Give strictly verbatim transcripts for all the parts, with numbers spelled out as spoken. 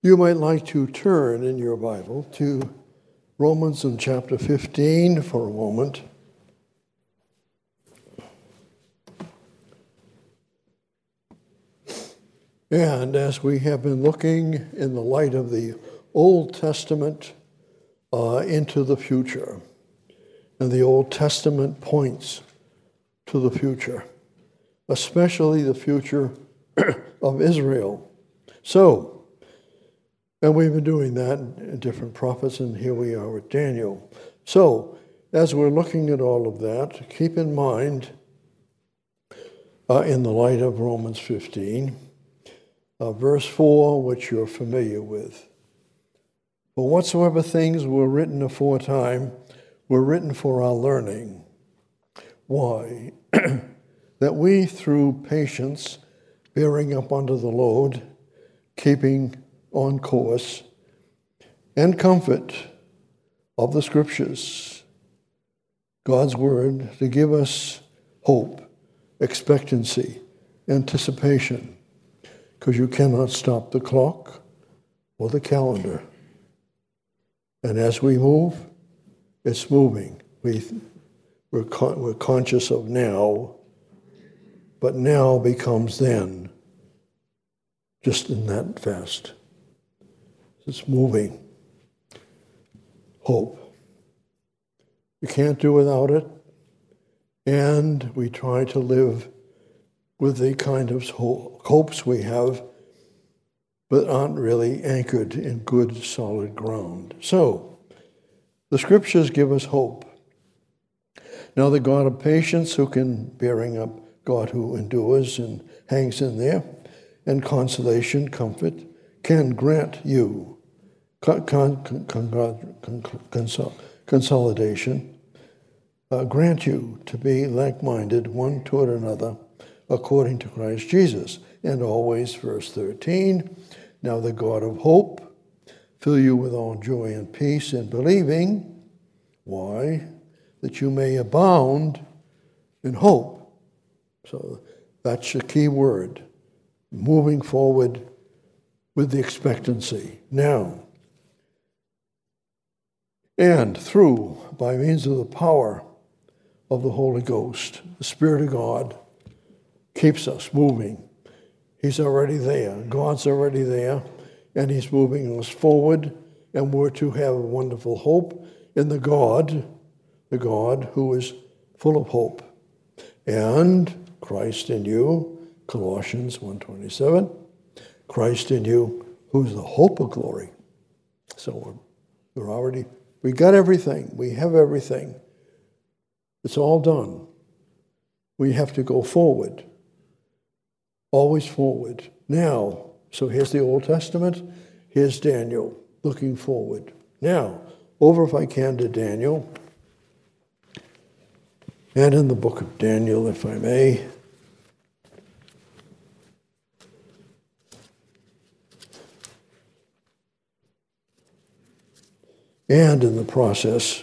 You might like to turn in your Bible to Romans in chapter fifteen for a moment. And as we have been looking in the light of the Old Testament uh, into the future, and the Old Testament points to the future, especially the future of Israel. So, and we've been doing that in different prophets, and here we are with Daniel. So, as we're looking at all of that, keep in mind, uh, in the light of Romans fifteen, uh, verse four, which you're familiar with. For whatsoever things were written aforetime were written for our learning. Why? That we, through patience, bearing up under the load, keeping on course, and comfort of the Scriptures, God's Word, to give us hope, expectancy, anticipation, because you cannot stop the clock or the calendar. And as we move, it's moving. We, we're, con- we're conscious of now, but now becomes then, just in that fast. It's moving. Hope. You can't do without it. And we try to live with the kind of hopes we have, but aren't really anchored in good, solid ground. So, the Scriptures give us hope. Now, the God of patience, who can, bearing up, God who endures and hangs in there, and consolation, comfort, can grant you con- con- con- con- consol- consolidation, uh, grant you to be like-minded one toward another, according to Christ Jesus. And always, verse thirteen, now the God of hope fill you with all joy and peace in believing. Why? That you may abound in hope. So that's the key word. Moving forward with the expectancy. Now, and through, by means of the power of the Holy Ghost, the Spirit of God keeps us moving. He's already there. God's already there, and He's moving us forward, and we're to have a wonderful hope in the God, the God who is full of hope. And Christ in you, Colossians one twenty-seven, Christ in you, who's the hope of glory. So we're, we're already, we got everything. We have everything. It's all done. We have to go forward. Always forward. Now, so here's the Old Testament. Here's Daniel looking forward. Now, over if I can to Daniel. And in the book of Daniel, if I may. And in the process,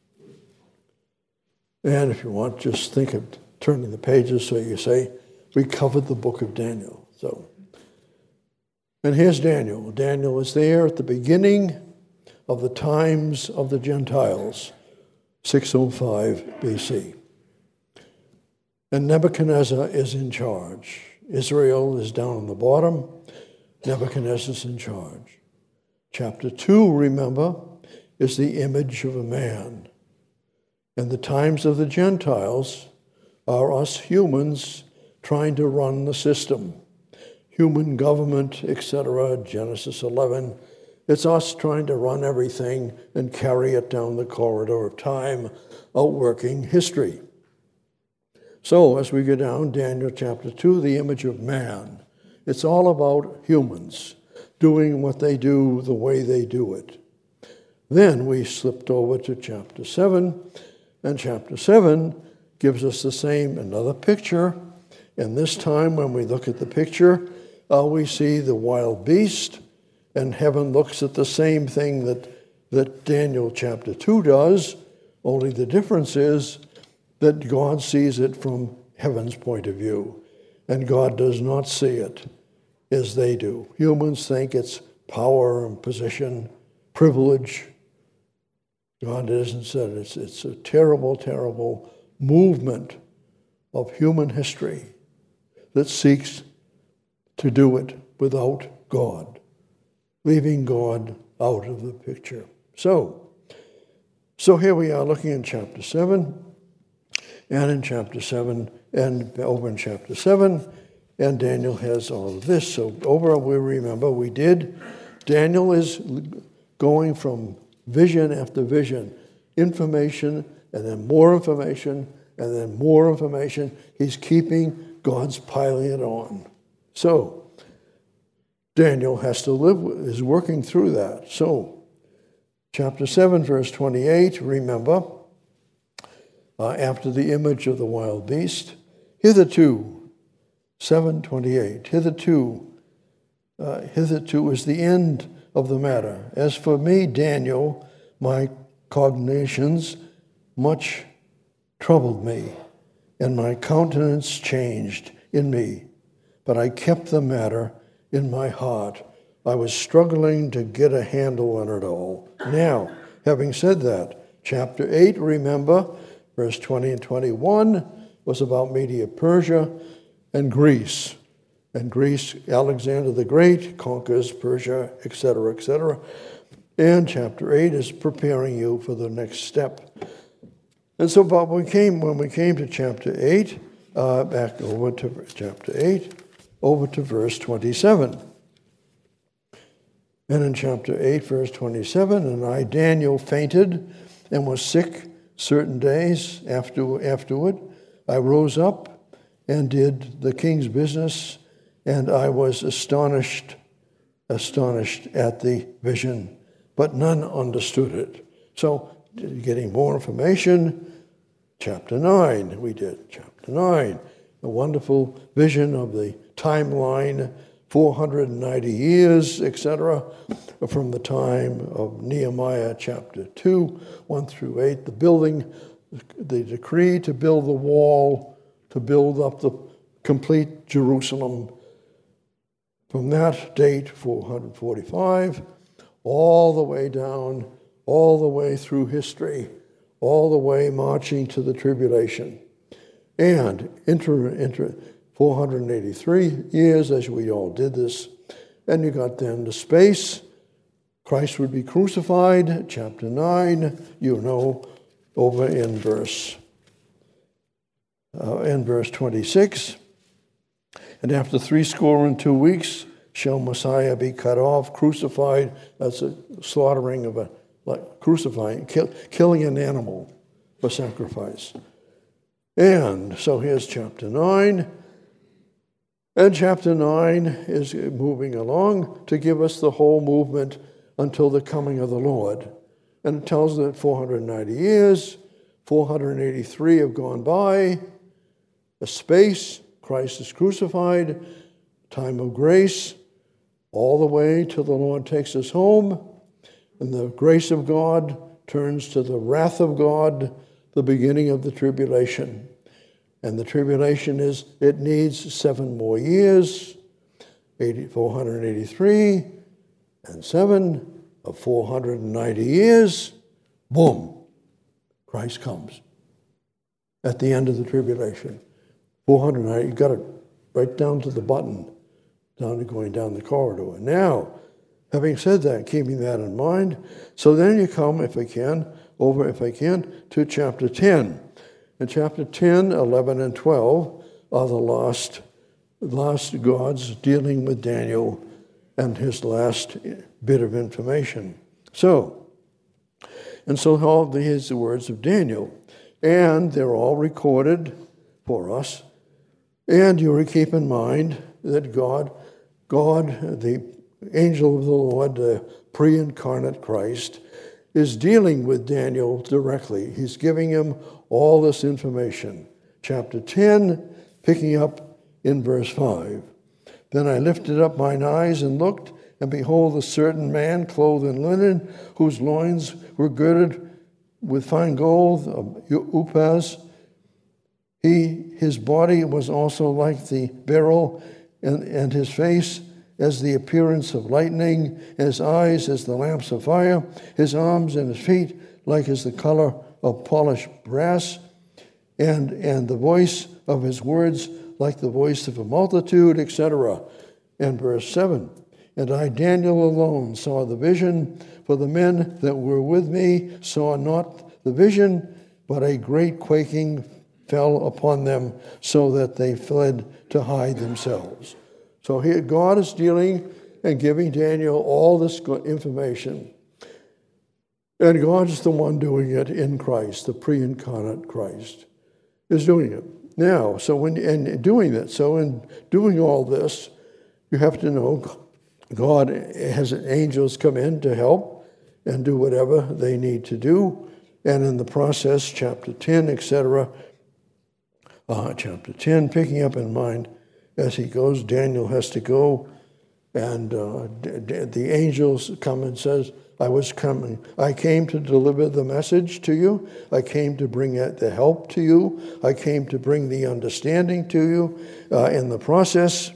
and if you want, just think of turning the pages so you say, we covered the book of Daniel. So, and here's Daniel. Daniel is there at the beginning of the times of the Gentiles, six oh five B C. And Nebuchadnezzar is in charge. Israel is down on the bottom. Nebuchadnezzar's in charge. Chapter two, remember, is the image of a man. And the times of the Gentiles are us humans trying to run the system. Human government, et cetera, Genesis eleven. It's us trying to run everything and carry it down the corridor of time, outworking history. So as we go down, Daniel chapter two, the image of man. It's all about humans doing what they do the way they do it. Then we slipped over to chapter seven, and chapter seven gives us the same, another picture. And this time when we look at the picture, uh, we see the wild beast, and heaven looks at the same thing that, that Daniel chapter two does, only the difference is that God sees it from heaven's point of view, and God does not see it as they do. Humans think it's power and position, privilege. God isn't said it's, it's a terrible, terrible movement of human history that seeks to do it without God, leaving God out of the picture. So, so here we are looking in chapter seven, and in chapter seven, and over in chapter seven, and Daniel has all of this. So over, we remember, we did, Daniel is going from vision after vision, information, and then more information, and then more information. He's keeping God's piling it on. So, Daniel has to live, with, is working through that. So, chapter seven, verse twenty-eight, remember, uh, after the image of the wild beast, hitherto, seven twenty-eight, hitherto, uh, hitherto is the end of the matter. As for me, Daniel, my cognitions much troubled me, and my countenance changed in me. But I kept the matter in my heart. I was struggling to get a handle on it all. Now, having said that, chapter eight, remember, verse twenty and twenty-one, was about Media Persia and Greece. And Greece, Alexander the Great conquers Persia, et cetera, et cetera. And chapter eight is preparing you for the next step. And so but we came, when we came to chapter eight, uh, back over to chapter eight, over to verse twenty-seven. And in chapter eight, verse twenty-seven, and I, Daniel, fainted and was sick certain days after, afterward. I rose up and did the king's business, and I was astonished, astonished at the vision, but none understood it. So, getting more information, chapter nine, we did chapter nine, a wonderful vision of the timeline, four hundred ninety years, et cetera, from the time of Nehemiah chapter two, one through eight, the building, the decree to build the wall, to build up the complete Jerusalem. From that date, four hundred forty-five, all the way down, all the way through history, all the way marching to the tribulation. And inter, inter, four hundred eighty-three years, as we all did this. And you got then the space. Christ would be crucified, chapter nine, you know, over in verse, uh, in verse twenty-six. And after three score and two weeks shall Messiah be cut off, crucified. That's a slaughtering of a, like crucifying, kill, killing an animal for sacrifice. And so here's chapter nine. And chapter nine is moving along to give us the whole movement until the coming of the Lord. And it tells that four hundred ninety years, four hundred eighty-three have gone by, a space, Christ is crucified, time of grace, all the way till the Lord takes us home, and the grace of God turns to the wrath of God, the beginning of the tribulation. And the tribulation is, it needs seven more years, four hundred eighty-three, and seven of four hundred ninety years, boom, Christ comes at the end of the tribulation. four hundred ninety, you got it right down to the button, down to going down the corridor. Now, having said that, keeping that in mind, so then you come, if I can, over, if I can, to chapter ten. In chapter ten, eleven, and twelve are the last, last gods dealing with Daniel and his last bit of information. So, and so all these are the words of Daniel, and they're all recorded for us. And you keep in mind that God, God, the angel of the Lord, the pre-incarnate Christ, is dealing with Daniel directly. He's giving him all this information. Chapter ten, picking up in verse five. Then I lifted up mine eyes and looked, and behold, a certain man clothed in linen, whose loins were girded with fine gold, of Uphaz. He, his body was also like the beryl, and, and his face as the appearance of lightning, and his eyes as the lamps of fire, his arms and his feet like as the color of polished brass, and, and the voice of his words like the voice of a multitude, et cetera. And verse seven, and I, Daniel, alone saw the vision, for the men that were with me saw not the vision, but a great quaking fell upon them, so that they fled to hide themselves. So here God is dealing and giving Daniel all this information. And God is the one doing it in Christ, the pre-incarnate Christ is doing it. Now, so when and doing that, so in doing all this, you have to know God has angels come in to help and do whatever they need to do. And in the process, chapter ten, et cetera, uh, chapter ten, picking up in mind, as he goes, Daniel has to go, and uh, d- d- the angels come and says, I was coming. I came to deliver the message to you. I came to bring the help to you. I came to bring the understanding to you uh, in the process.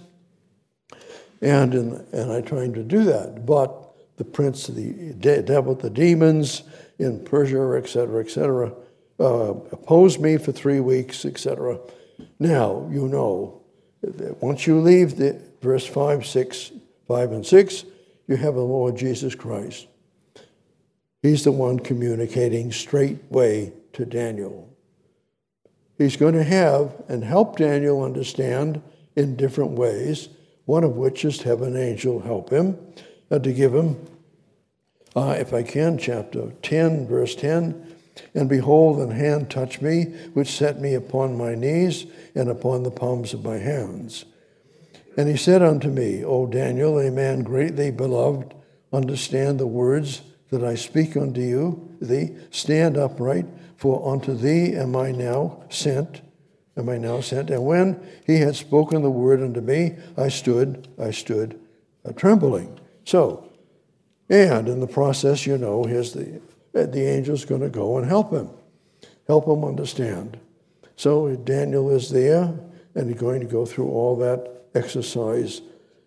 And in, and I tried to do that. But the prince, the de- devil, the demons in Persia, et cetera, et cetera, uh, opposed me for three weeks, et cetera. Now, you know, once you leave the verse five, six, five and six, you have the Lord Jesus Christ. He's the one communicating straightway to Daniel. He's going to have and help Daniel understand in different ways, one of which is to have an angel help him, uh, to give him, uh, if I can, chapter ten, verse ten, and behold, an hand touched me, which set me upon my knees and upon the palms of my hands. And he said unto me, O Daniel, a man greatly beloved, understand the words that I speak unto you, thee, stand upright, for unto thee am I now sent, am I now sent. And when he had spoken the word unto me, I stood, I stood uh, trembling. So, and in the process, you know, here's the, the angel's going to go and help him, help him understand. So Daniel is there, and he's going to go through all that exercise.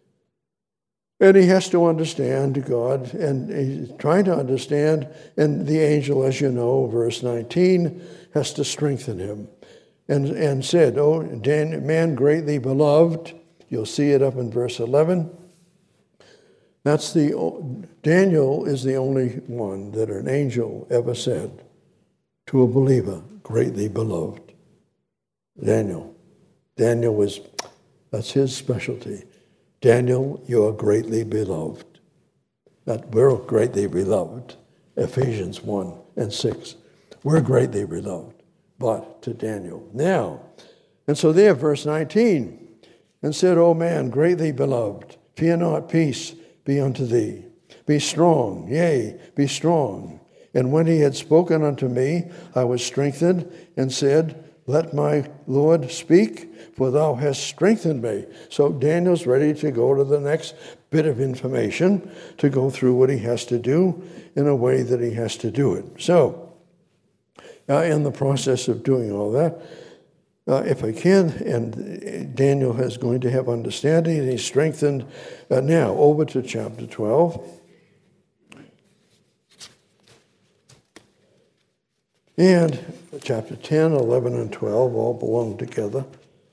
And he has to understand God, and he's trying to understand, and the angel, as you know, verse nineteen, has to strengthen him. And, and said, oh, Dan, man greatly beloved, you'll see it up in verse eleven. That's the, Daniel is the only one that an angel ever said to a believer, greatly beloved. Daniel. Daniel was, that's his specialty. Daniel, you are greatly beloved. Not we're greatly beloved. Ephesians one and six. We're greatly beloved, but to Daniel. Now, and so there, verse nineteen, and said, O man, greatly beloved, fear not, peace be unto thee. Be strong, yea, be strong. And when he had spoken unto me, I was strengthened, and said, let my Lord speak, for thou hast strengthened me. So Daniel's ready to go to the next bit of information, to go through what he has to do in a way that he has to do it. So, uh, in the process of doing all that, uh, if I can, and Daniel is going to have understanding, and he's strengthened. Uh, now, over to chapter twelve. And chapter ten, eleven, and twelve all belong together.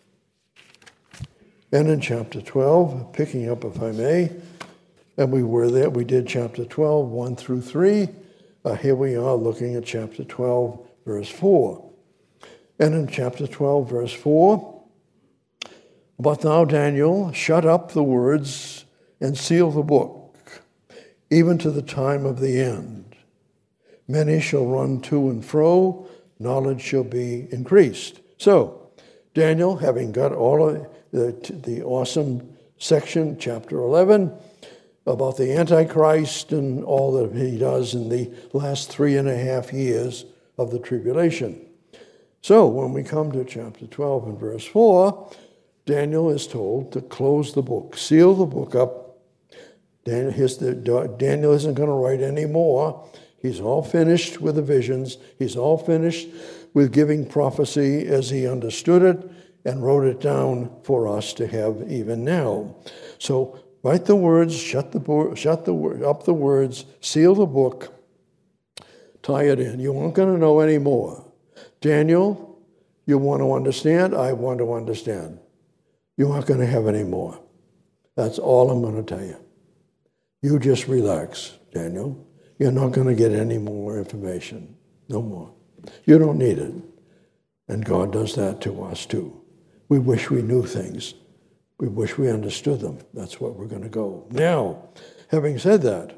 And in chapter twelve, picking up, if I may, and we were there, we did chapter twelve, one through three. Uh, here we are looking at chapter twelve, verse four. And in chapter twelve, verse four, but thou, Daniel, shut up the words and seal the book, even to the time of the end. Many shall run to and fro, knowledge shall be increased. So, Daniel, having got all of the, the awesome section, chapter eleven, about the Antichrist and all that he does in the last three and a half years of the tribulation. So, when we come to chapter twelve and verse four, Daniel is told to close the book, seal the book up. Daniel, his, the, Daniel isn't going to write anymore. He's all finished with the visions. He's all finished with giving prophecy as he understood it and wrote it down for us to have even now. So Write the words, shut the bo- shut the word up the words, seal the book, tie it in. You aren't going to know any more. Daniel, you want to understand? I want to understand. You aren't going to have any more. That's all I'm going to tell you. You just relax, Daniel. You're not going to get any more information. No more. You don't need it. And God does that to us too. We wish we knew things. We wish we understood them. That's what we're going to go. Now, having said that,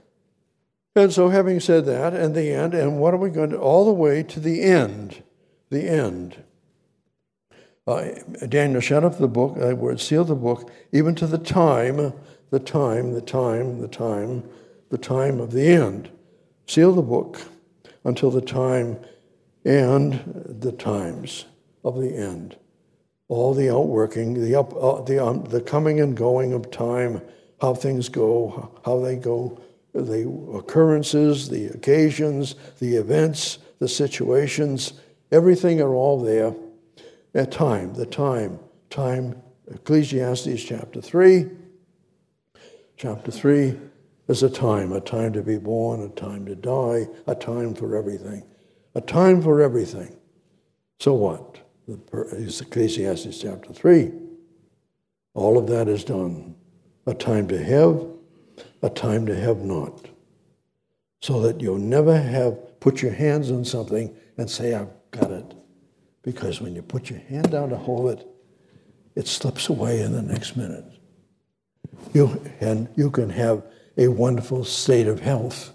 and so having said that, and the end, and what are we going to, all the way to the end, the end. Uh, Daniel, shut up the book, I word, seal the book, even to the time, the time, the time, the time, the time of the end. Seal the book until the time and the times of the end. All the outworking, the up, uh, the um, the coming and going of time, how things go, how they go, the occurrences, the occasions, the events, the situations, everything are all there. At time, the time, time, Ecclesiastes chapter three. Chapter three is a time, a time to be born, a time to die, a time for everything. A time for everything. So what? It's Ecclesiastes chapter three. All of that is done. A time to have, a time to have not. So that you'll never have put your hands on something and say, I've got it. Because when you put your hand down to hold it, it slips away in the next minute. You, and you can have a wonderful state of health.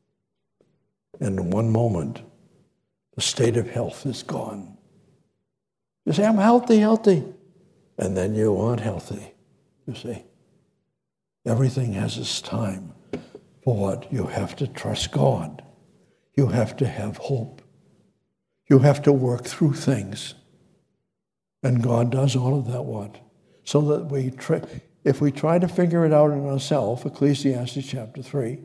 And in one moment, the state of health is gone. You say, I'm healthy, healthy. And then you aren't healthy, you see. Everything has its time. For what? You have to trust God. You have to have hope. You have to work through things. And God does all of that what? So that we, try, if we try to figure it out in ourselves, Ecclesiastes chapter three,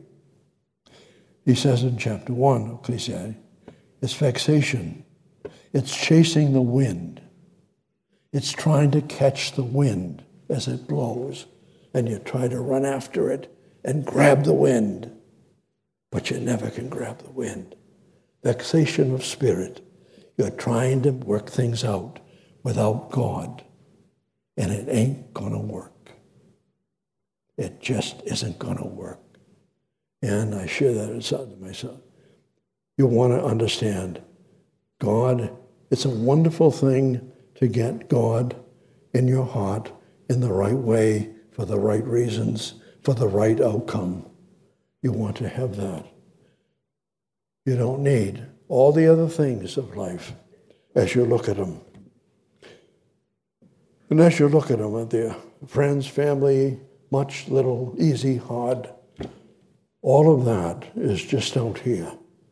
he says in chapter one of Ecclesiastes, it's vexation. It's chasing the wind. It's trying to catch the wind as it blows. And you try to run after it and grab the wind. But you never can grab the wind. Vexation of spirit. You're trying to work things out without God. And it ain't going to work. It just isn't going to work. And I share that to myself. You want to understand God. It's a wonderful thing to get God in your heart in the right way, for the right reasons, for the right outcome. You want to have that. You don't need all the other things of life as you look at them. And as you look at them, at their friends, family, much, little, easy, hard, all of that is just out here.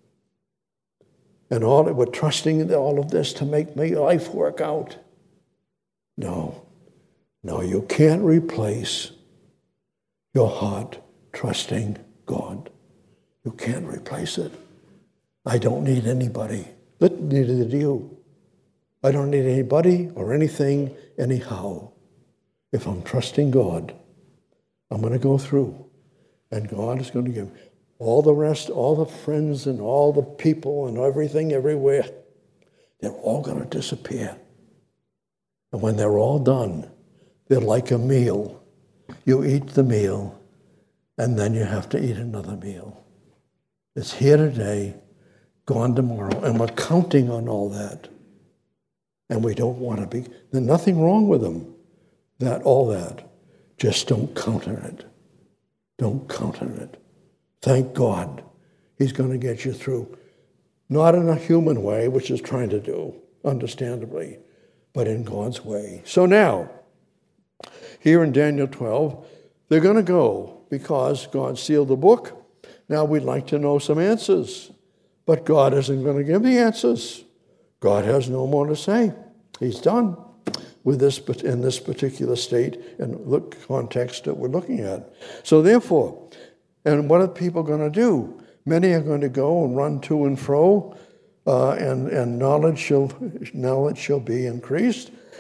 And all we're trusting in all of this to make my life work out. No, no, you can't replace your heart trusting God. You can't replace it. I don't need anybody. Neither do you. I don't need anybody or anything anyhow. If I'm trusting God, I'm going to go through. And God is going to give all the rest, all the friends and all the people and everything everywhere. They're all going to disappear. And when they're all done, they're like a meal. You eat the meal, and then you have to eat another meal. It's here today, gone tomorrow, and we're counting on all that. And we don't want to be. There's nothing wrong with them. That, all that. Just don't count on it. Don't count on it. Thank God he's going to get you through. Not in a human way, which is trying to do, understandably, but in God's way. So now, here in Daniel twelve, they're going to go because God sealed the book. Now we'd like to know some answers, but God isn't going to give the answers. God has no more to say. He's done with this in this particular state and look context that we're looking at. So therefore, and what are people going to do? Many are going to go and run to and fro, uh, and and knowledge shall knowledge shall be increased.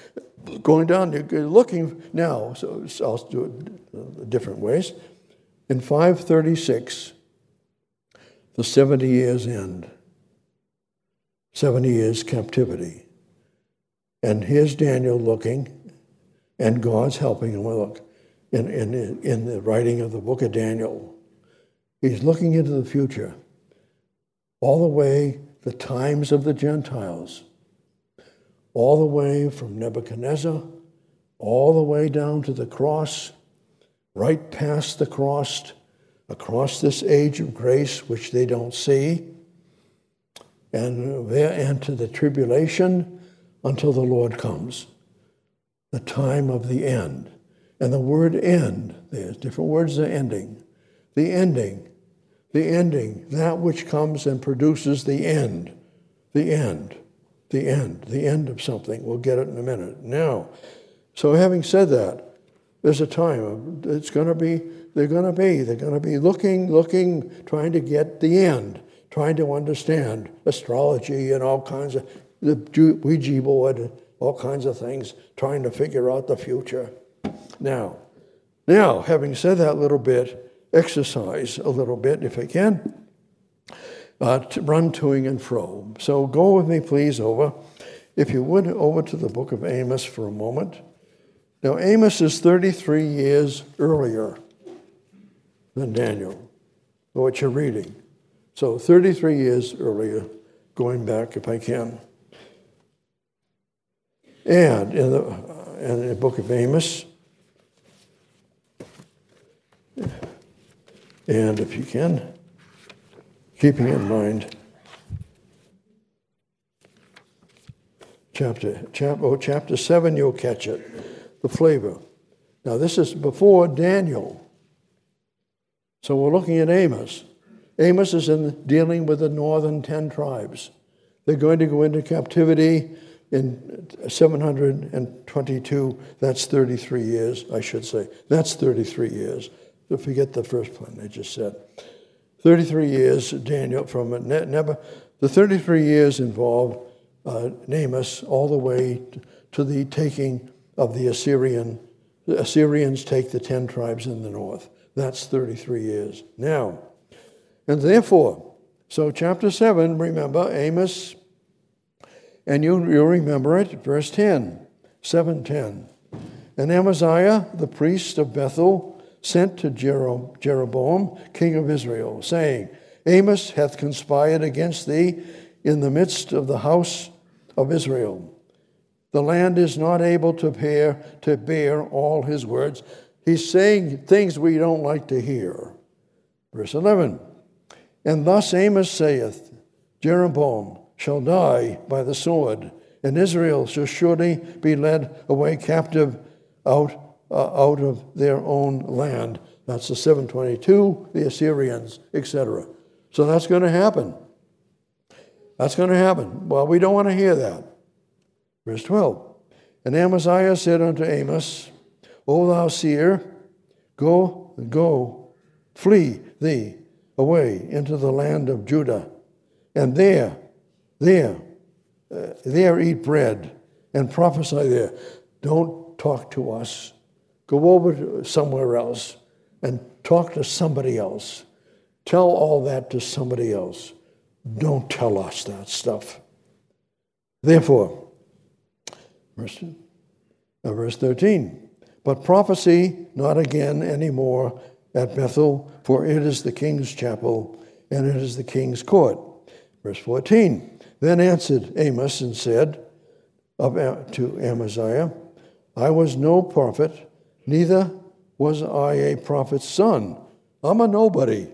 going down, you're looking now, so I'll do it different ways. In five thirty-six, the seventy years end, seventy years captivity. And here's Daniel looking, and God's helping him. Look, in, in, in the writing of the book of Daniel, he's looking into the future, all the way the times of the Gentiles, all the way from Nebuchadnezzar, all the way down to the cross, right past the cross, across this age of grace, which they don't see, and there enter the tribulation until the Lord comes, the time of the end. And the word end, there's different words are ending. The ending, the ending, that which comes and produces the end, the end, the end, the end of something. We'll get it in a minute. Now, so having said that, there's a time, it's going to be, they're going to be, they're going to be looking, looking, trying to get the end, trying to understand astrology and all kinds of, the Ouija board, all kinds of things, trying to figure out the future. Now, now, having said that little bit, exercise a little bit, if I can, uh, to run toing and fro. So go with me, please, over, if you would, over to the book of Amos for a moment. Now, Amos is thirty-three years earlier than Daniel, what you're reading. So thirty-three years earlier, going back if I can. And in the, uh, in the book of Amos, and if you can, keeping in mind, chapter, chap, oh, chapter seven, you'll catch it, the flavor. Now, this is before Daniel. So we're looking at Amos. Amos is in dealing with the northern ten tribes. They're going to go into captivity in seven hundred twenty-two. That's thirty-three years, I should say. That's thirty-three years. Don't forget the first one I just said. thirty-three years, Daniel, from Nebuchadnezzar. The thirty-three years involved uh, Amos all the way to the taking of the Assyrian. The Assyrians take the ten tribes in the north. That's thirty-three years. Now, and therefore, so chapter seven, remember, Amos, and you, you'll remember it, verse ten, seven ten. And Amaziah, the priest of Bethel, sent to Jero- Jeroboam, king of Israel, saying, Amos hath conspired against thee in the midst of the house of Israel. The land is not able to bear, to bear all his words. He's saying things we don't like to hear. Verse eleven. And thus Amos saith, Jeroboam shall die by the sword, and Israel shall surely be led away captive out, uh, out of their own land. That's the seven twenty-two, the Assyrians, et cetera. So that's going to happen. That's going to happen. Well, we don't want to hear that. Verse twelve. And Amaziah said unto Amos, O thou seer, go, go, flee thee away into the land of Judah, and there, there, uh, there eat bread, and prophesy there. Don't talk to us. Go over to somewhere else and talk to somebody else. Tell all that to somebody else. Don't tell us that stuff. Therefore, verse, uh, verse thirteen, but prophesy not again any more at Bethel, for it is the king's chapel, and it is the king's court. Verse fourteen, then answered Amos and said of, to Amaziah, I was no prophet, neither was I a prophet's son. I'm a nobody.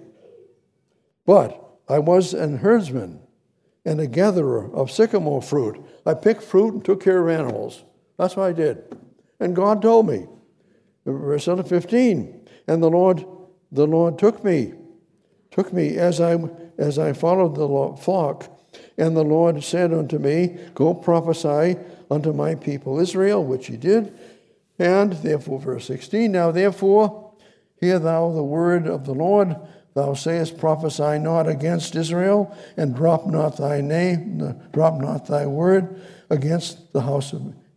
But I was an herdsman and a gatherer of sycamore fruit. I picked fruit and took care of animals. That's what I did. And God told me. Verse fifteen, and the Lord, the Lord took me, took me as I as I followed the flock, and the Lord said unto me, go prophesy unto my people Israel, which he did. And therefore, verse sixteen, now therefore, hear thou the word of the Lord. Thou sayest, prophesy not against Israel, and drop not thy name, drop not thy word against the house of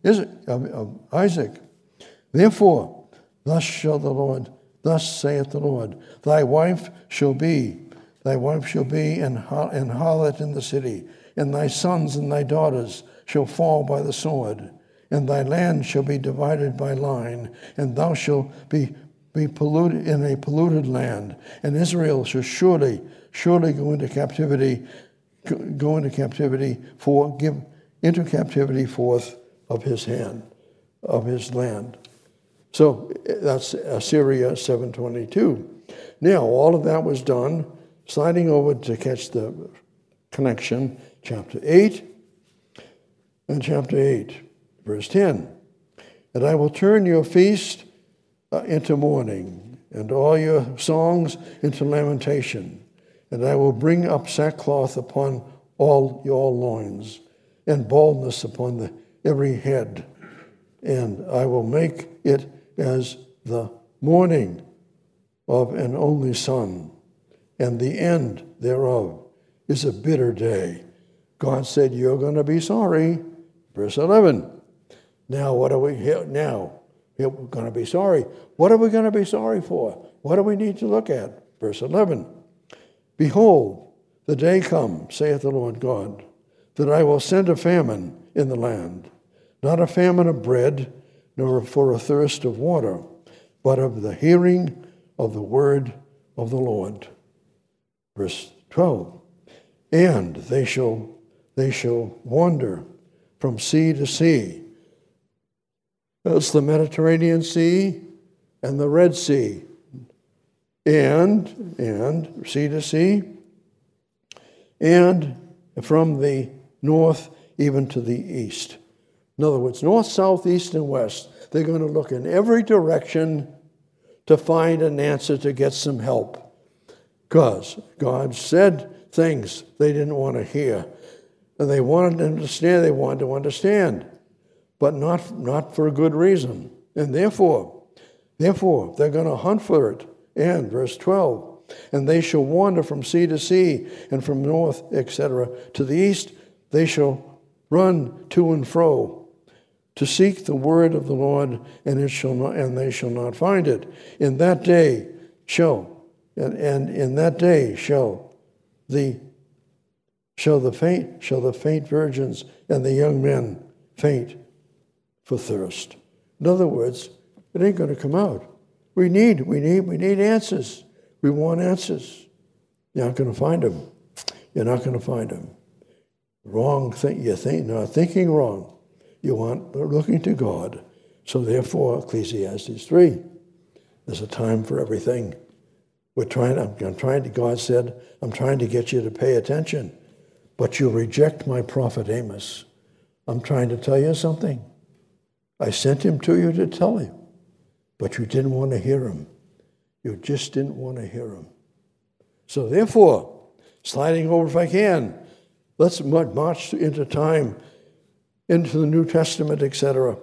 Isaac. Therefore, thus shall the Lord, thus saith the Lord, thy wife shall be, thy wife shall be an harlot in the city, and thy sons and thy daughters shall fall by the sword, and thy land shall be divided by line, and thou shalt be, be polluted in a polluted land, and Israel shall surely, surely go into captivity, go into captivity for, give into captivity forth of his hand, of his land. So that's Assyria seven twenty-two. Now, all of that was done. Sliding over to catch the connection, chapter eight, and chapter eight, verse ten. And I will turn your feast uh, into mourning, and all your songs into lamentation. And I will bring up sackcloth upon all your loins, and baldness upon the, every head. And I will make it as the mourning of an only son, and the end thereof is a bitter day. God said, you're going to be sorry. Verse eleven. Now, what are we here? Now, we're going to be sorry. What are we going to be sorry for? What do we need to look at? Verse eleven. Behold, the day comes, saith the Lord God, that I will send a famine in the land, not a famine of bread, nor for a thirst of water, but of the hearing of the word of the Lord. Verse twelve. And they shall they shall wander from sea to sea. That's the Mediterranean Sea and the Red Sea. And, and, sea to sea, and from the north even to the east. In other words, north, south, east, and west. They're going to look in every direction to find an answer to get some help. Because God said things they didn't want to hear. And they wanted to understand, they wanted to understand. But not, not for a good reason. And therefore, therefore, they're going to hunt for it. And verse twelve, and they shall wander from sea to sea, and from north, et cetera, to the east. They shall run to and fro to seek the word of the Lord, and it shall not, and they shall not find it. In that day shall, and, and in that day shall the shall the faint shall the faint virgins and the young men faint for thirst. In other words, it ain't going to come out. We need, we need, we need answers. We want answers. You're not going to find them. You're not going to find them. Wrong thing. You think not thinking wrong. You want looking to God. So therefore, Ecclesiastes three. There's a time for everything. We're trying. I'm, I'm trying to. God said, "I'm trying to get you to pay attention, but you reject my prophet Amos. I'm trying to tell you something. I sent him to you to tell you. But you didn't want to hear him. You just didn't want to hear him. So therefore, sliding over if I can, let's march into time, into the New Testament, et cetera.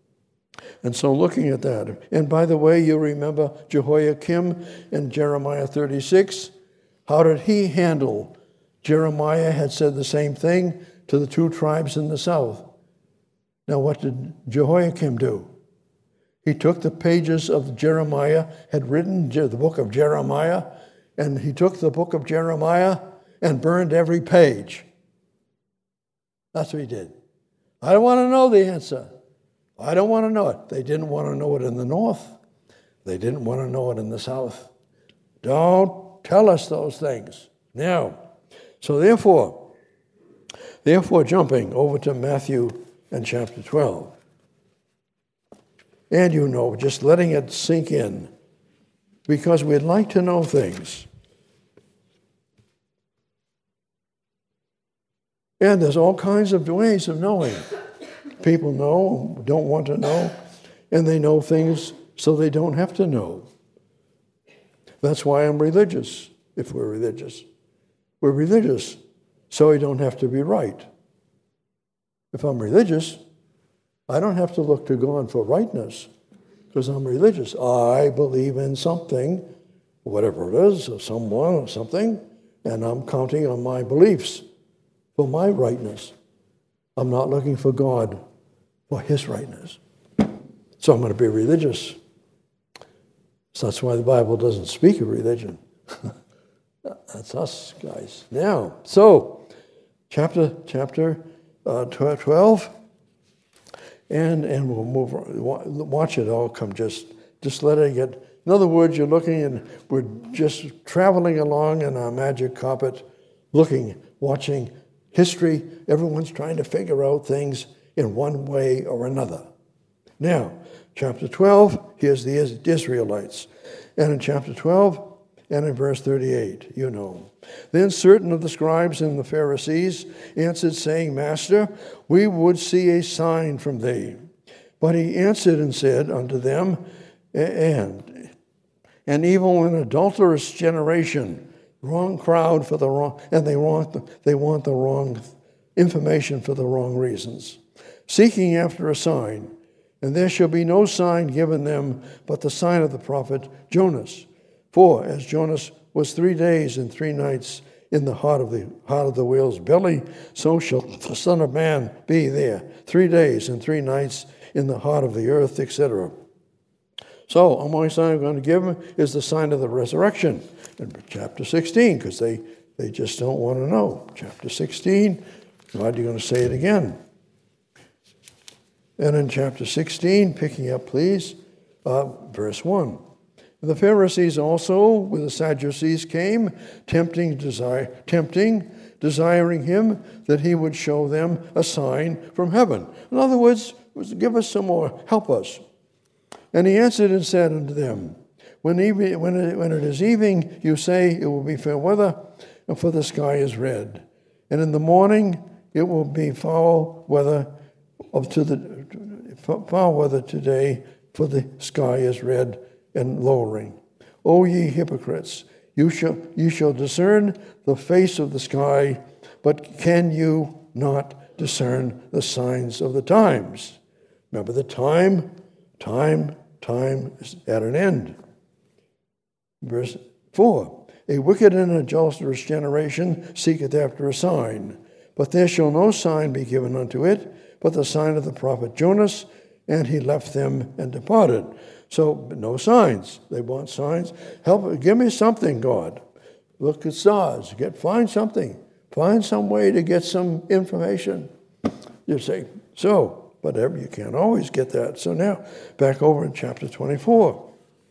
And so looking at that, and by the way, you remember Jehoiakim in Jeremiah thirty-six? How did he handle? Jeremiah had said the same thing to the two tribes in the south. Now what did Jehoiakim do? He took the pages of Jeremiah, had written the book of Jeremiah, and he took the book of Jeremiah and burned every page. That's what he did. I don't want to know the answer. I don't want to know it. They didn't want to know it in the north. They didn't want to know it in the south. Don't tell us those things. Now, so therefore, therefore jumping over to Matthew and chapter twelve. And you know, just letting it sink in, because we'd like to know things. And there's all kinds of ways of knowing. People know, don't want to know, and they know things so they don't have to know. That's why I'm religious, if we're religious. We're religious so we don't have to be right. If I'm religious, I don't have to look to God for rightness because I'm religious. I believe in something, whatever it is, or someone or something, and I'm counting on my beliefs for my rightness. I'm not looking for God or his rightness. So I'm going to be religious. So that's why the Bible doesn't speak of religion. That's us, guys. Now, so, chapter chapter uh, twelve, and and we'll move on. Watch it all come. Just just let it get. In other words, you're looking, and we're just traveling along in our magic carpet, looking, watching history. Everyone's trying to figure out things in one way or another. Now, chapter twelve, here's the Israelites. And in chapter twelve, and in verse thirty-eight, you know. Then certain of the scribes and the Pharisees answered, saying, Master, we would see a sign from thee. But he answered and said unto them, and an evil and adulterous generation, wrong crowd for the wrong, and they want the, they want the wrong information for the wrong reasons, seeking after a sign. And there shall be no sign given them but the sign of the prophet Jonas. For as Jonas was three days and three nights in the heart of the heart of the whale's belly, so shall the Son of Man be there, three days and three nights in the heart of the earth, et cetera. So, the only sign I'm going to give them is the sign of the resurrection. In chapter sixteen, because they, they just don't want to know. Chapter sixteen, God, you're going to say it again. And in chapter sixteen, picking up, please, uh, verse one. The Pharisees also with the Sadducees came, tempting, desire, tempting, desiring him that he would show them a sign from heaven. In other words, give us some more, help us. And he answered and said unto them, When, even, when, it, when it is evening, you say it will be fair weather, and for the sky is red. And in the morning it will be foul weather of to the foul weather today, for the sky is red and lowering. O ye hypocrites, you shall you shall discern the face of the sky, but can you not discern the signs of the times? Remember, the time, time, time is at an end. Verse four, a wicked and adulterous generation seeketh after a sign, but there shall no sign be given unto it, but the sign of the prophet Jonas. And he left them and departed. So no signs. They want signs. Help, give me something, God. Look at stars. Get find something. Find some way to get some information. You say, so, but you can't always get that. So now, back over in chapter twenty-four.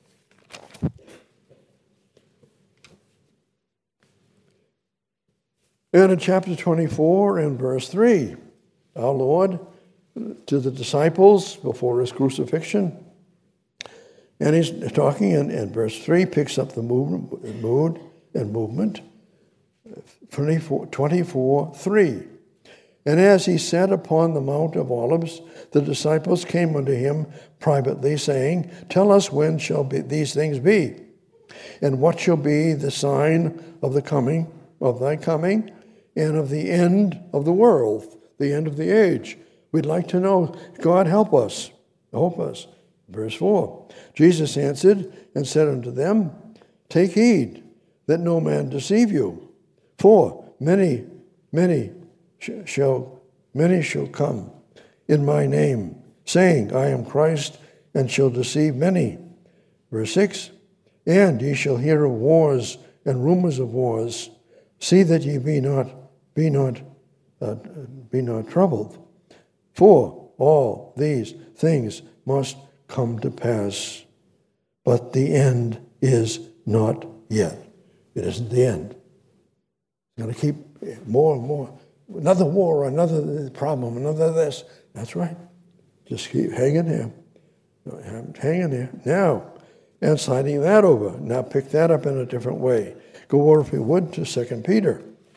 And in chapter twenty-four and verse three, our Lord to the disciples before his crucifixion. And he's talking, in, in verse three, picks up the movement, mood and movement. twenty-four, twenty-four three. And as he sat upon the Mount of Olives, the disciples came unto him privately, saying, Tell us when shall be, these things be, and what shall be the sign of the coming, of thy coming, and of the end of the world, the end of the age. We'd like to know, God, help us, help us. Verse four, Jesus answered and said unto them, Take heed that no man deceive you. For many, many shall, many shall come in my name, saying, I am Christ, and shall deceive many. Verse six, And ye shall hear of wars and rumors of wars. See that ye be not, be not, uh, be not troubled. For all these things must come to pass, but the end is not yet. It isn't the end. It's going to keep more and more. Another war, another problem, another this. That's right. Just keep hanging there. Hanging there. Now, and sliding that over. Now pick that up in a different way. Go over, if you would, to Second Peter.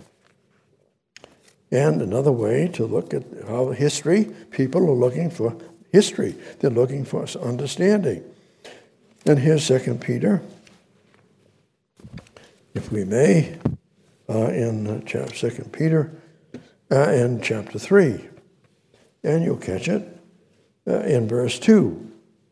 And another way to look at how history, people are looking for history. They're looking for understanding. And here's Second Peter, if we may, uh, in uh, chapter Second Peter, uh, in chapter three. And you'll catch it uh, in verse two.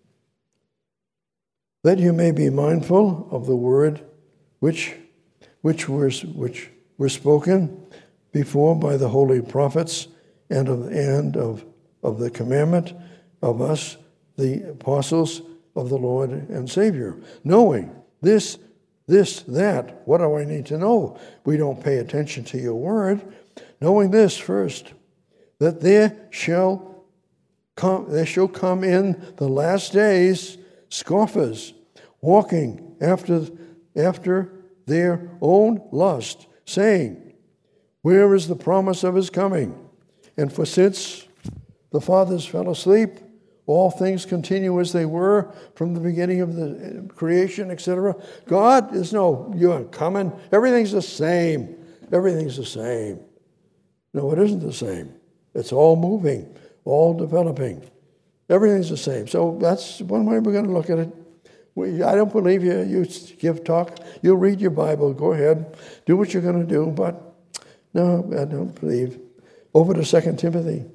That you may be mindful of the word which, which, was, which were spoken before by the holy prophets, and of and of of the commandment of us, the apostles of the Lord and Savior. Knowing this, this, that. What do I need to know? We don't pay attention to your word. Knowing this first, that there shall come, there shall come in the last days scoffers, walking after, after their own lust, saying, where is the promise of his coming? And for since the fathers fell asleep, all things continue as they were from the beginning of the creation, et cetera. God is no, you're coming. Everything's the same. Everything's the same. No, it isn't the same. It's all moving, all developing. Everything's the same. So that's one way we're going to look at it. We, I don't believe you. You give talk. You read your Bible. Go ahead. Do what you're going to do. But no, I don't believe. Over to Second Timothy.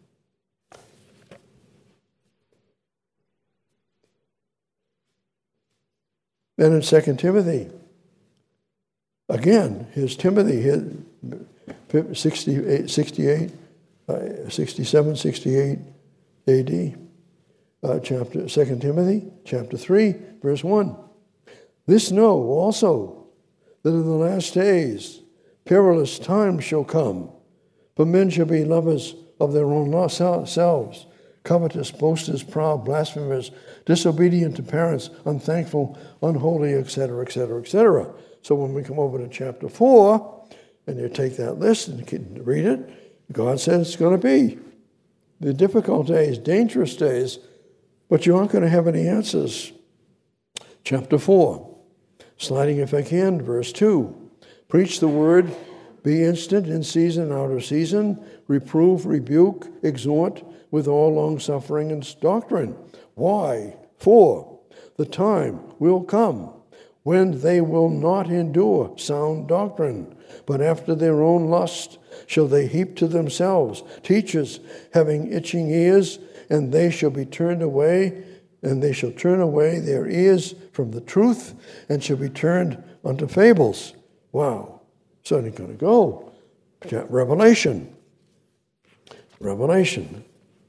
Then in Second Timothy, again, here's Timothy, his sixty-eight, sixty-eight, uh, sixty-seven, sixty-eight A D, uh, chapter Second Timothy, chapter three, verse one. This know also that in the last days perilous times shall come, for men shall be lovers of their own selves, covetous, boasters, proud, blasphemers, disobedient to parents, unthankful, unholy, et cetera, et cetera, et cetera. So when we come over to chapter four, and you take that list and read it, God says it's going to be the difficult days, dangerous days, but you aren't going to have any answers. Chapter four, sliding if I can, verse two. Preach the word, be instant in season, out of season, reprove, rebuke, exhort, with all long-suffering and doctrine. Why? For the time will come when they will not endure sound doctrine, but after their own lust shall they heap to themselves teachers having itching ears, and they shall be turned away, and they shall turn away their ears from the truth, and shall be turned unto fables. Wow. So they're going to go. Revelation. Revelation.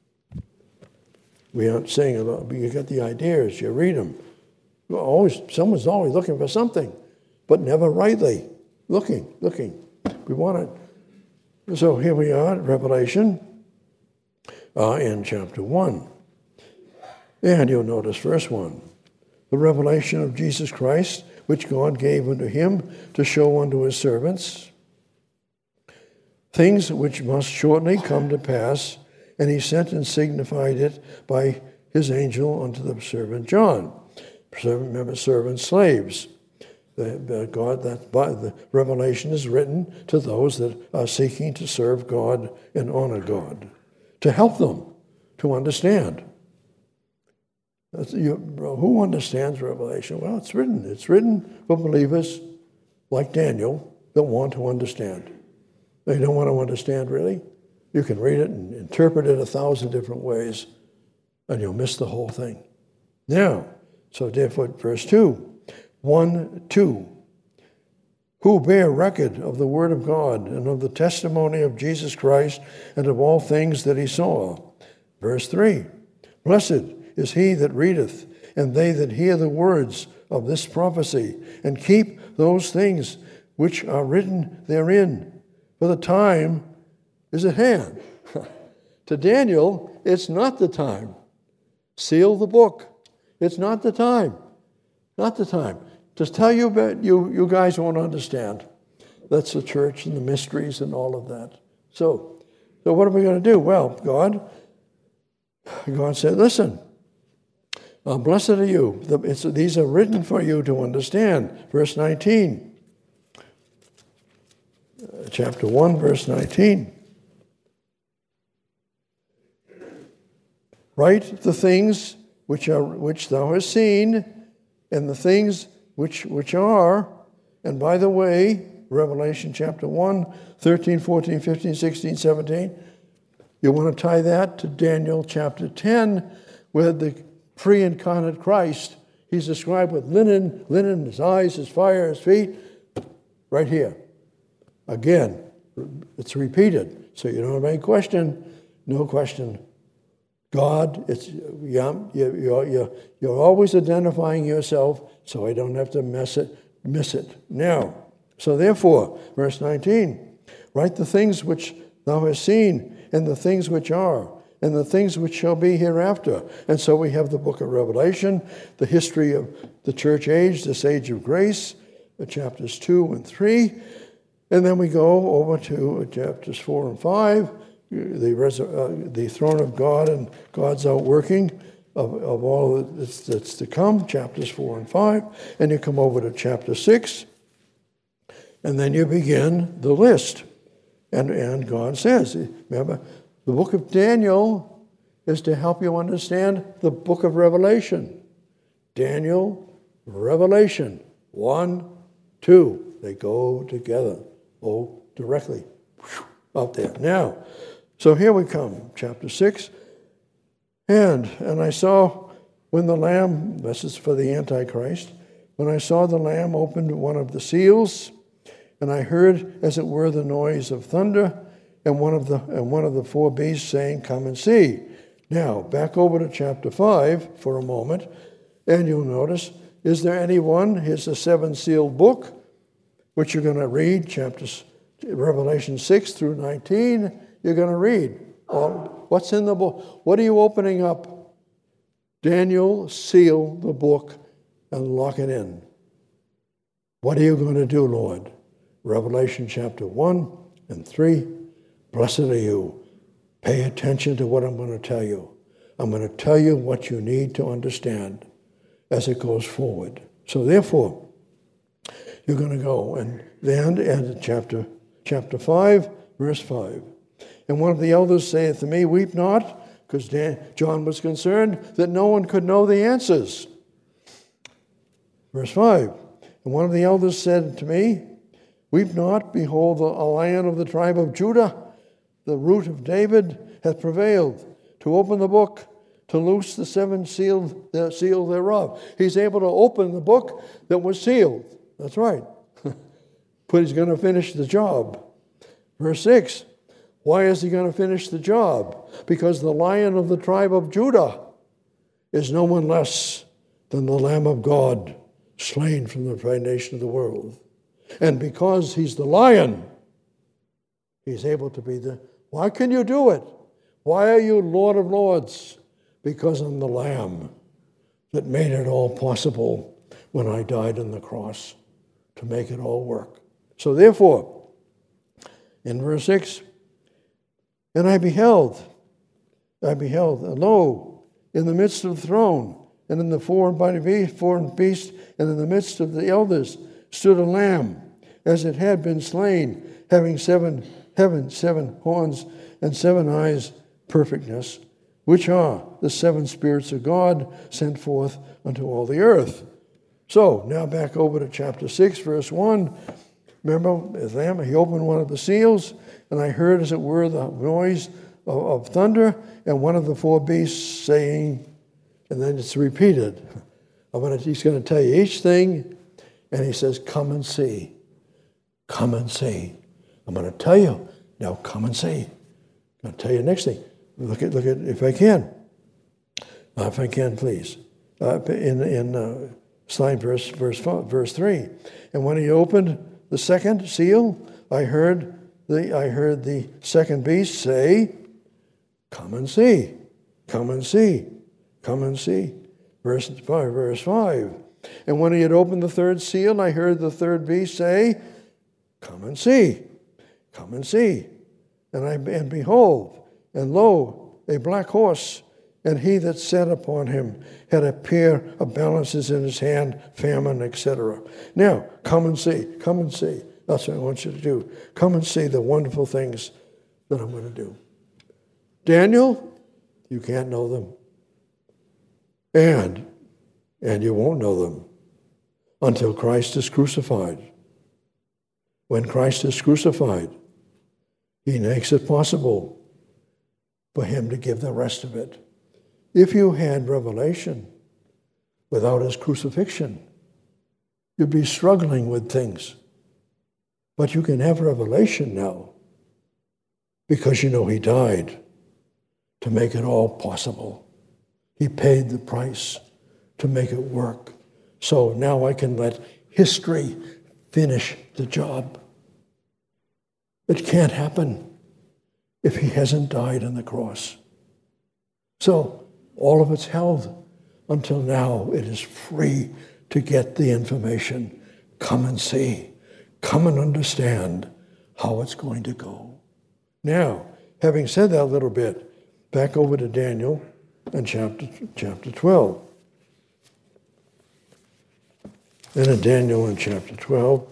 We aren't saying a lot, but you get the ideas, you read them. You're always, someone's always looking for something, but never rightly. Looking, looking. We want it. So here we are, Revelation, uh, in chapter one. And you'll notice verse one. The revelation of Jesus Christ, which God gave unto him to show unto his servants, things which must shortly come to pass, and he sent and signified it by his angel unto the servant John. Remember, servants, slaves. The, the God that by the revelation is written to those that are seeking to serve God and honor God, to help them to understand. You, who understands Revelation? Well, it's written. It's written for believers like Daniel that want to understand. They don't want to understand, really. You can read it and interpret it a thousand different ways, and you'll miss the whole thing. Now, so therefore, verse two, one, two, who bear record of the word of God and of the testimony of Jesus Christ and of all things that he saw. Verse three, blessed is he that readeth, and they that hear the words of this prophecy, and keep those things which are written therein, for the time is at hand. To Daniel, it's not the time. Seal the book. It's not the time. Not the time. Just tell you, but you, you guys won't understand. That's the church and the mysteries and all of that. So, so what are we going to do? Well, God, God said, listen, uh, blessed are you. The, it's, these are written for you to understand. Verse nineteen. Uh, chapter one, verse nineteen. Write the things which are which thou hast seen, and the things which which are, and by the way, Revelation chapter one, thirteen, fourteen, fifteen, sixteen, seventeen, you want to tie that to Daniel chapter ten, where the pre-incarnate Christ, he's described with linen, linen, his eyes, his fire, his feet, right here. Again, it's repeated, so you don't have any question, no question God, it's yeah, you, you're, you're, you're always identifying yourself, so I don't have to mess it, miss it. Now, so therefore, verse nineteen, write the things which thou hast seen, and the things which are, and the things which shall be hereafter. And so we have the book of Revelation, the history of the church age, this age of grace, chapters two and three. And then we go over to chapters four and five, the, res- uh, the throne of God and God's outworking of, of all that's, that's to come, chapters four and five. And you come over to chapter six, and then you begin the list. And, and God says, remember, the book of Daniel is to help you understand the book of Revelation. Daniel, Revelation, one, two, they go together. Oh, directly out there. Now, so here we come, chapter six. And, and I saw when the Lamb, this is for the Antichrist, when I saw the Lamb opened one of the seals, and I heard, as it were, the noise of thunder, and one of the and one of the four beasts saying, "Come and see." Now, back over to chapter five for a moment, and you'll notice, is there anyone? Here's the seven-sealed book, which you're going to read, chapters Revelation six through nineteen. You're going to read. All, what's in the book? What are you opening up? Daniel, seal the book and lock it in. What are you going to do, Lord? Revelation chapter one and three. Blessed are you. Pay attention to what I'm going to tell you. I'm going to tell you what you need to understand as it goes forward. So therefore, you're going to go and then at chapter chapter five, verse five. And one of the elders saith to me, "Weep not," because John was concerned that no one could know the answers. Verse five. And one of the elders said to me, "Weep not, behold, the Lion of the tribe of Judah, the root of David, hath prevailed to open the book, to loose the seven sealed, the seal thereof." He's able to open the book that was sealed. That's right. But he's going to finish the job. Verse six. Why is he going to finish the job? Because the Lion of the tribe of Judah is no one less than the Lamb of God, slain from the foundation of the world. And because he's the Lion, he's able to be the... Why can you do it? Why are you Lord of Lords? Because I'm the Lamb that made it all possible when I died on the cross to make it all work. So therefore, in verse six, and I beheld, I beheld, and lo, in the midst of the throne, and in the four body beast, four beast, and in the midst of the elders stood a lamb, as it had been slain, having seven heaven, seven horns, and seven eyes, perfectness, which are the seven spirits of God sent forth unto all the earth. So now back over to chapter six, verse one. Remember, the lamb, he opened one of the seals, and I heard, as it were, the noise of, of thunder, and one of the four beasts saying, and then it's repeated. I'm gonna, he's going to tell you each thing, and he says, "Come and see. Come and see." I'm going to tell you. Now come and see. I'm going to tell you the next thing. Look at, look at, if I can. Uh, if I can, please. Uh, in in uh, slide verse verse verse three. And when he opened the second seal, I heard the I heard the second beast say, "Come and see, come and see, come and see." Verse five, verse five. And when he had opened the third seal, I heard the third beast say, "Come and see, come and see." And I and behold, and lo, a black horse, and he that sat upon him had a pair of balances in his hand, famine, et cetera. Now, come and see, come and see. That's what I want you to do. Come and see the wonderful things that I'm going to do. Daniel, you can't know them. And, and you won't know them until Christ is crucified. When Christ is crucified, he makes it possible for him to give the rest of it. If you had revelation without his crucifixion, you'd be struggling with things. But you can have revelation now because you know he died to make it all possible. He paid the price to make it work. So now I can let history finish the job. It can't happen if he hasn't died on the cross. So all of it's held until now. It is free to get the information. Come and see. Come and understand how it's going to go. Now, having said that a little bit, back over to Daniel and chapter, chapter twelve. And in Daniel in chapter twelve,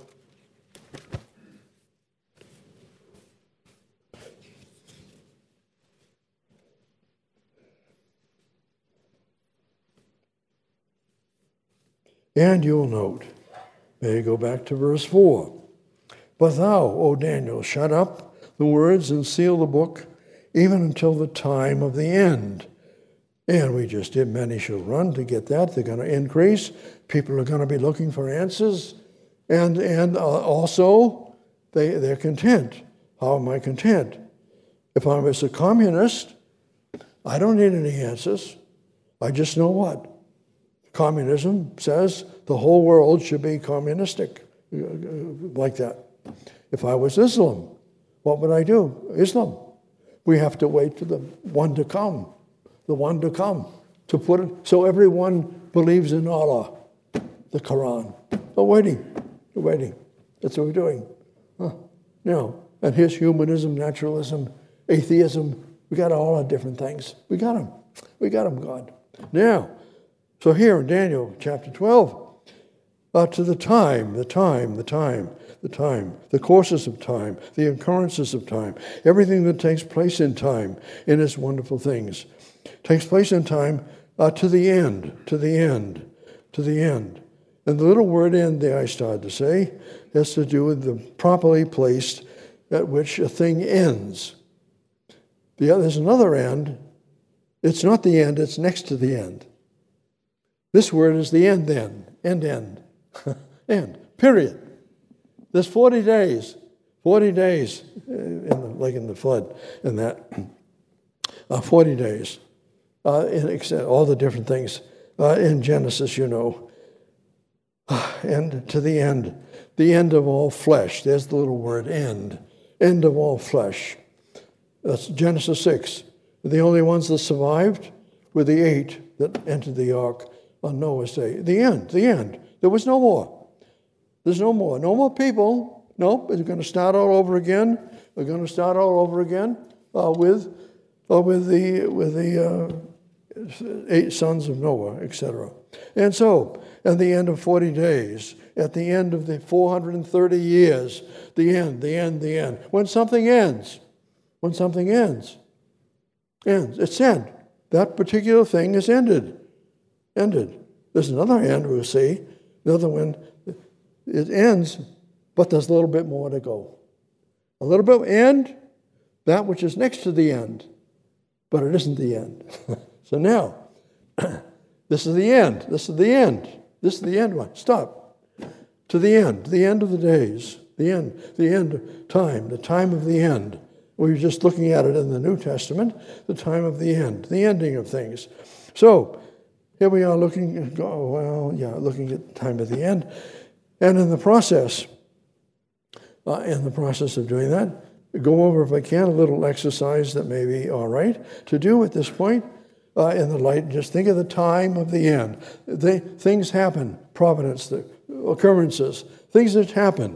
and you'll note, may you go back to verse four. But thou, O Daniel, shut up the words and seal the book, even until the time of the end. And we just did, many shall run to get that. They're going to increase. People are going to be looking for answers. And and uh, also, they, they're content. How am I content? If I was a communist, I don't need any answers. I just know what? Communism says the whole world should be communistic, like that. If I was Islam, what would I do? Islam. We have to wait for the one to come, the one to come, to put it, so everyone believes in Allah, the Quran. They're waiting, they're waiting. That's what we're doing. Huh. Now, and here's humanism, naturalism, atheism. We got all our different things. We got them. We got them, God. Now, so here in Daniel chapter twelve, uh, to the time, the time, the time, the time, the courses of time, the occurrences of time, everything that takes place in time in its wonderful things, takes place in time uh, to the end, to the end, to the end. And the little word end there I started to say has to do with the properly placed at which a thing ends. The other, there's another end. It's not the end, it's next to the end. This word is the end then, end, end, end, period. There's forty days, forty days, in the, like in the flood, in that, uh, forty days, uh, in all the different things. Uh, in Genesis, you know, uh, and to the end, the end of all flesh. There's the little word end, end of all flesh. That's Genesis six. The only ones that survived were the eight that entered the ark on Noah's day. The end, the end. There was no more. There's no more. No more people. Nope, it's going to start all over again. We're going to start all over again uh, with, uh, with the with the uh, eight sons of Noah, et cetera. And so, at the end of forty days, at the end of the four hundred thirty years, the end, the end, the end. When something ends, when something ends, ends, it's end. That particular thing is ended. Ended. There's another end we'll see. The other one, it ends, but there's a little bit more to go. A little bit end, that which is next to the end, but it isn't the end. So now, this is the end. This is the end. This is the end one. Stop. To the end, the end of the days, the end, the end of time, the time of the end. We were just looking at it in the New Testament, the time of the end, the ending of things. So, here we are looking, oh, well, yeah, looking at the time of the end. And in the process, uh, in the process of doing that, go over, if I can, a little exercise that may be all right to do at this point uh, in the light. Just think of the time of the end. They, things happen, providence, the occurrences, things that happen.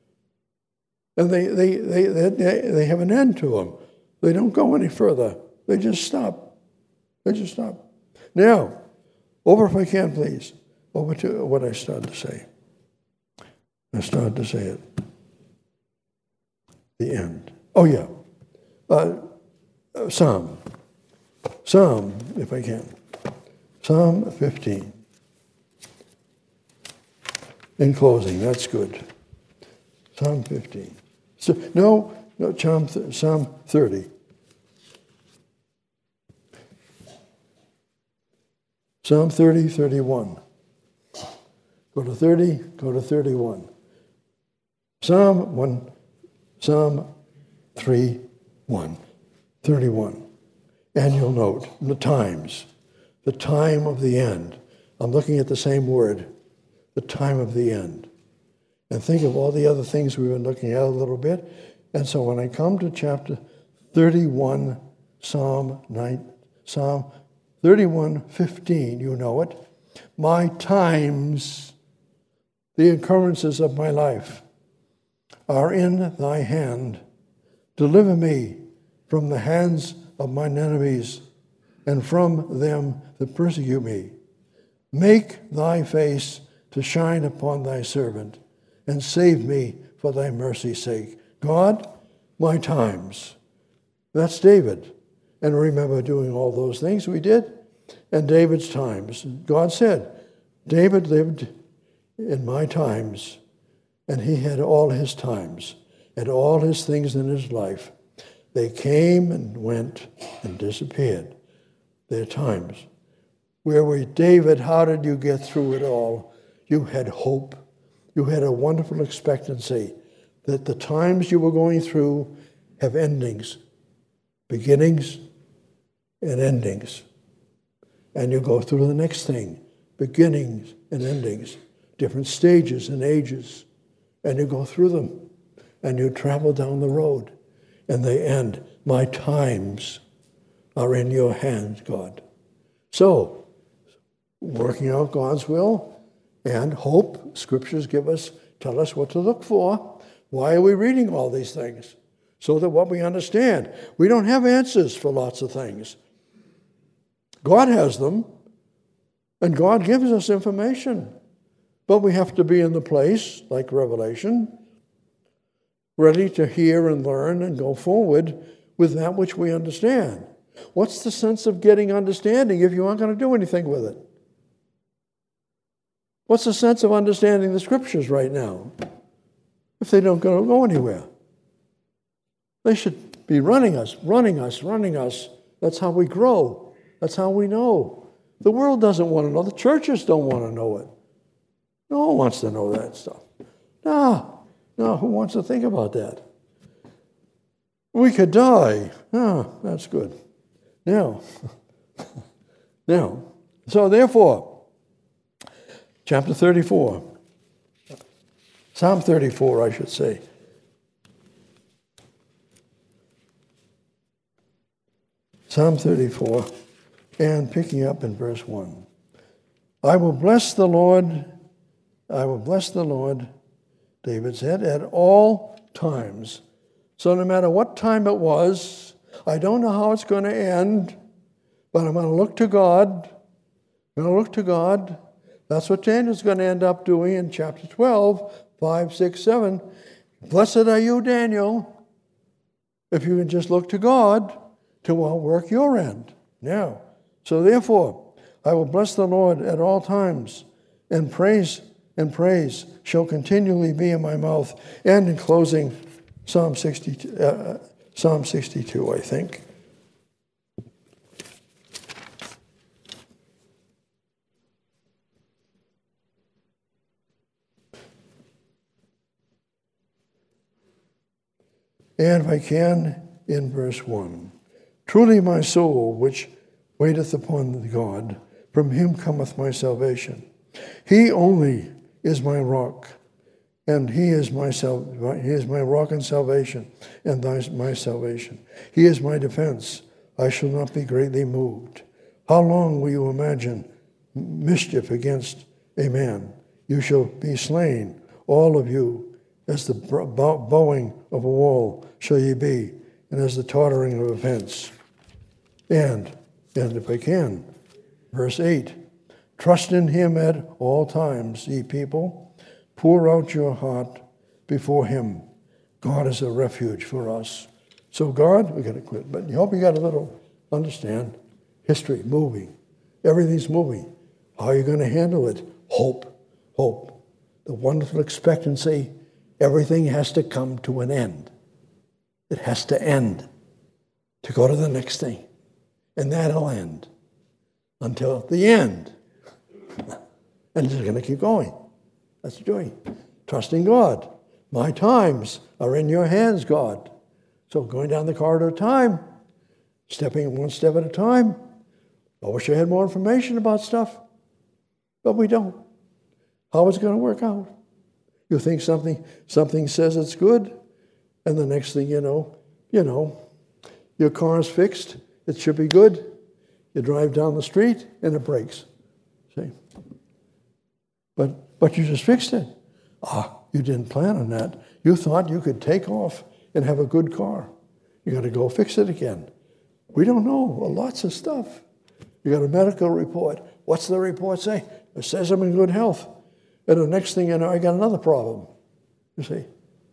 And they, they, they, they, they have an end to them. They don't go any further. They just stop. They just stop. Now, over, if I can, please, over to what I started to say. I started to say it. The end. Oh, yeah. Uh, uh, Psalm. Psalm, if I can. Psalm fifteen. In closing, that's good. Psalm fifteen. So, no, no, Psalm, Psalm thirty. Psalm thirty, thirty-one. Go to thirty, go to thirty-one. Psalm one, Psalm three, one, thirty-one. And you'll note the times, the time of the end. I'm looking at the same word, the time of the end. And think of all the other things we've been looking at a little bit. And so when I come to chapter thirty-one, Psalm nine, Psalm thirty-one fifteen, you know it. My times, the occurrences of my life, are in thy hand. Deliver me from the hands of mine enemies, and from them that persecute me. Make thy face to shine upon thy servant, and save me for thy mercy's sake. God, my times. That's David. And remember doing all those things we did. And David's times. God said, David lived in my times, and he had all his times, and all his things in his life. They came and went and disappeared. Their times. Where were you? David, how did you get through it all? You had hope. You had a wonderful expectancy that the times you were going through have endings, beginnings and endings. And you go through the next thing, beginnings and endings, different stages and ages. And you go through them, and you travel down the road, and they end. My times are in your hands, God. So, working out God's will and hope, scriptures give us, tell us what to look for. Why are we reading all these things? So that what we understand. We don't have answers for lots of things. God has them, and God gives us information. But we have to be in the place, like Revelation, ready to hear and learn and go forward with that which we understand. What's the sense of getting understanding if you aren't going to do anything with it? What's the sense of understanding the scriptures right now if they don't go anywhere? They should be running us, running us, running us. That's how we grow. That's how we know. The world doesn't want to know. The churches don't want to know it. No one wants to know that stuff. No, no, who wants to think about that? We could die. Oh, that's good. Now, now, so therefore, chapter thirty-four, Psalm thirty-four, I should say. Psalm thirty-four, and picking up in verse one. I will bless the Lord, I will bless the Lord, David said, at all times. So no matter what time it was, I don't know how it's going to end, but I'm going to look to God. I'm going to look to God. That's what Daniel's going to end up doing in chapter twelve, five, six, seven. Blessed are you, Daniel, if you can just look to God to work your end. Now, so therefore, I will bless the Lord at all times, and praise and praise shall continually be in my mouth. And in closing, Psalm sixty-two, uh, Psalm sixty-two, I think. And if I can, in verse one. Truly my soul, which waiteth upon God, from him cometh my salvation. He only is my rock, and he is my sal- he is my rock and salvation, and thy, my salvation. He is my defense. I shall not be greatly moved. How long will you imagine mischief against a man? You shall be slain, all of you, as the bowing of a wall shall ye be, and as the tottering of a fence. And, and if I can, verse eight, trust in him at all times, ye people. Pour out your heart before him. God is a refuge for us. So God, we got to quit, but I hope you got a little understand. History, moving. Everything's moving. How are you going to handle it? Hope, hope. The wonderful expectancy, everything has to come to an end. It has to end to go to the next thing. And that'll end until the end. And it's going to keep going. That's the doing. Trusting God. My times are in your hands, God. So going down the corridor of time, stepping one step at a time. I wish I had more information about stuff, but we don't. How is it going to work out? You think something something says it's good, and the next thing you know, you know, your car is fixed. It should be good. You drive down the street, and it breaks. See? But but you just fixed it. Ah, you didn't plan on that. You thought you could take off and have a good car. You got to go fix it again. We don't know. Well, lots of stuff. You got a medical report. What's the report say? It says I'm in good health. And the next thing you know, I got another problem. You see?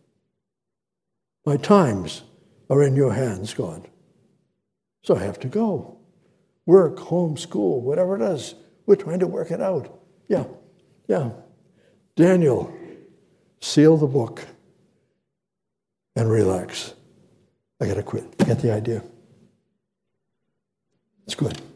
My times are in your hands, God. So I have to go. Work, home, school, whatever it is. We're trying to work it out. Yeah, yeah. Daniel, seal the book and relax. I got to quit. Get the idea? It's good.